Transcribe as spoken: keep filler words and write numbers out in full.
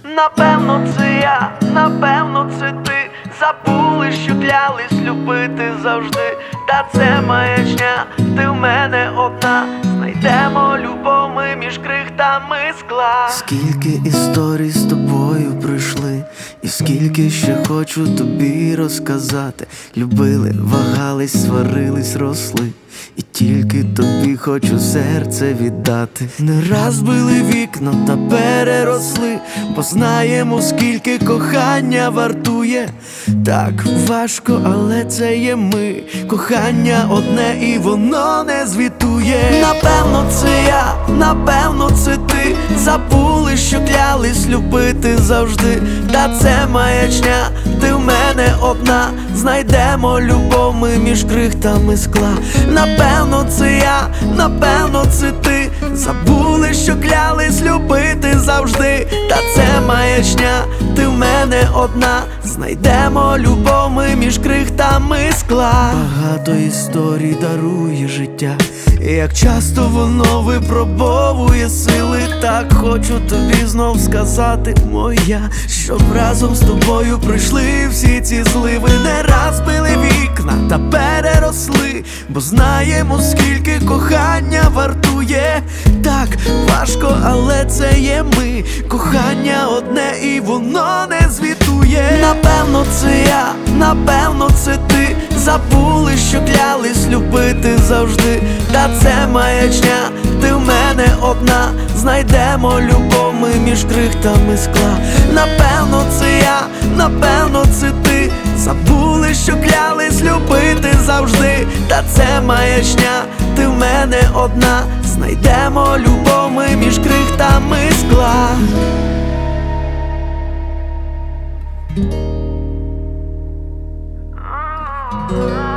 Напевно, це я, напевно, це ти. Забули, що клялись любити завжди. Та це маячня, ти в мене одна. Знайдемо любов ми між крихтами скла. Скільки історій з тобою пройшли, і скільки ще хочу тобі розказати. Любили, вагались, сварились, росли, і тільки тобі хочу серце віддати. Не раз били вікна та переросли, бо знаємо, скільки кохання вартує. Так важко, але це є ми. Кохання одне і воно не звітує. Напевно, це я, напевно, це ти. Забули, що клялись любити завжди. Та це маячня, ти в мене одна. Знайдемо любов ми між крихтами скла. Напевно, це я, напевно, це ти. Забули, що клялись любити завжди. Та це маячня, ти в мене одна. Знайдемо любов ми між крихтами скла. Багато історій дарує життя, і як часто воно випробовує сили. Так хочу тобі знов сказати, моя, щоб разом з тобою пройшли всі ці зливи. Не раз били вікна та переросли, бо знаємо, скільки кохання вартує. Так важко, але це є ми. Кохання одне і воно не звітує. Напевно, це я, напевно, це ти. Забули, що клялись любити завжди. Та це маячня, ти в мене одна. Знайдемо любов ми між крихтами скла. Напевно, це я, напевно, це ти. Забули, що клялись любити завжди. Та це маячня, ти в мене одна. Знайдемо любов ми між крихтами скла. Oh